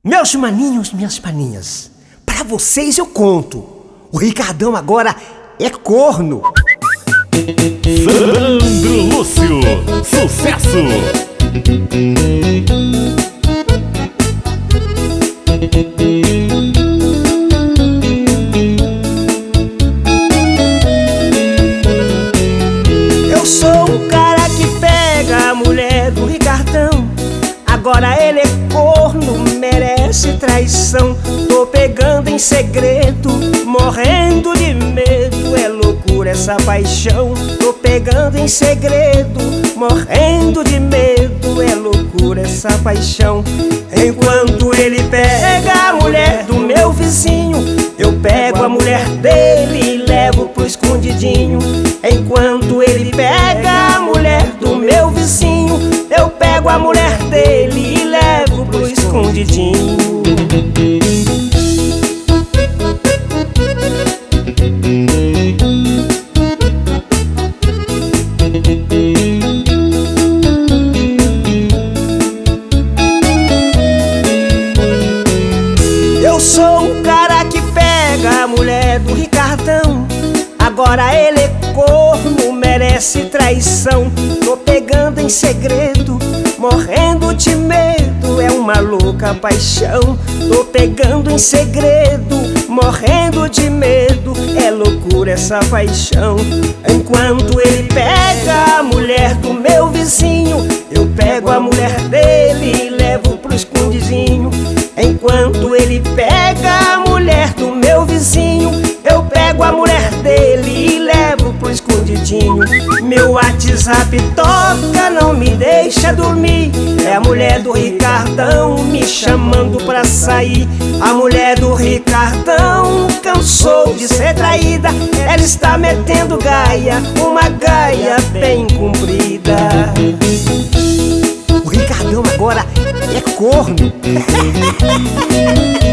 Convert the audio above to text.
Meus maninhos, minhas maninhas, pra vocês eu conto. O Ricardão agora é corno. Sandro Lúcio, sucesso! Eu sou um cara que pega a mulher do Ricardão. Agora ele é corno, merece traição. Tô pegando em segredo, morrendo de medo. É loucura essa paixão. Tô pegando em segredo, morrendo de medo. É loucura essa paixão. Enquanto ele pega a mulher do meu vizinho, eu pego a mulher dele e levo pro escondidinho. Enquanto ele pega a mulher do meu vizinho, eu pego a mulher dele e levo pro escondidinho. Eu sou um cara que pega a mulher do Ricardão. Agora ele é corno, merece traição. Tô pegando em segredo, morrendo de medo. É uma louca paixão. Tô pegando em segredo, morrendo de medo. É loucura essa paixão. Enquanto ele pega a mulher do meu vizinho, eu pego a mulher dele e levo pro escondidinho. Enquanto ele pega a mulher do meu vizinho, eu pego a mulher dele e levo pro escondidinho. Meu WhatsApp toca, não me deixa dormir. É a mulher do Ricardão me chamando pra sair. A mulher do Ricardão cansou de ser traída. Ela está metendo gaia, uma gaia bem comprida. O Ricardão agora é corno.